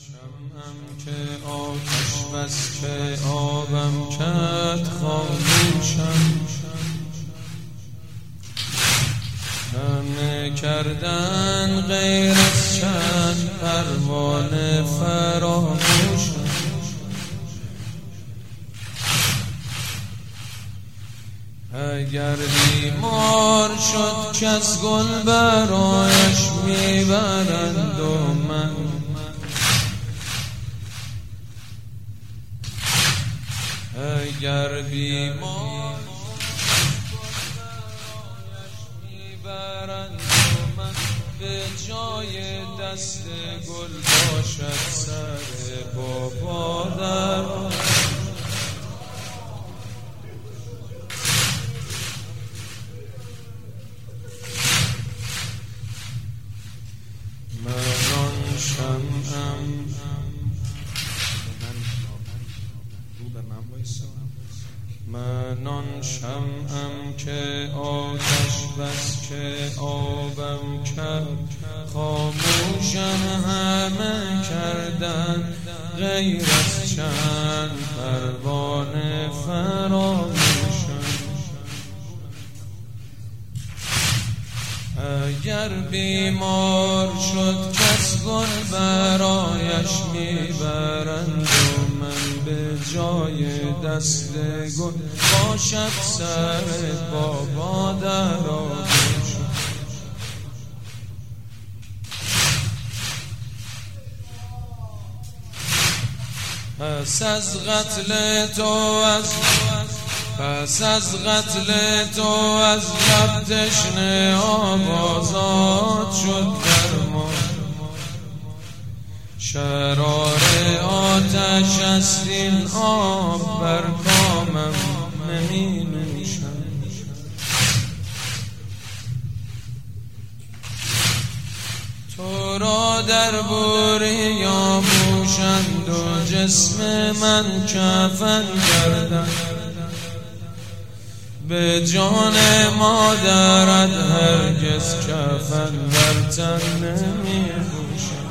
شمعم که آتش بس که آبم کرد خاموشم، همه کردن غیر از چند پروانه فراموشم. اگر بیمار شد کس گل برایش میبرند و من اگر بیمار میبرند و من به جای دست گل باشد سر بابا در من آن شمعم که آتش بس که آبم کرد خاموشم، همه کردن غیر از چند پروانه فراموشم. اگر بیمار شد کس گل برایش میبرند و من به جای دست گل باشد سر بابا در آغوشم. پس از قتل تو از لب تشنه آب آزاد شد در ما، شرار آتش است این آب بر کامم نمی نوشم. تو را در بوری آموشند و جسم من کفن کردند، به جان مادرت هرگز کفن بر تن نمی پوشم.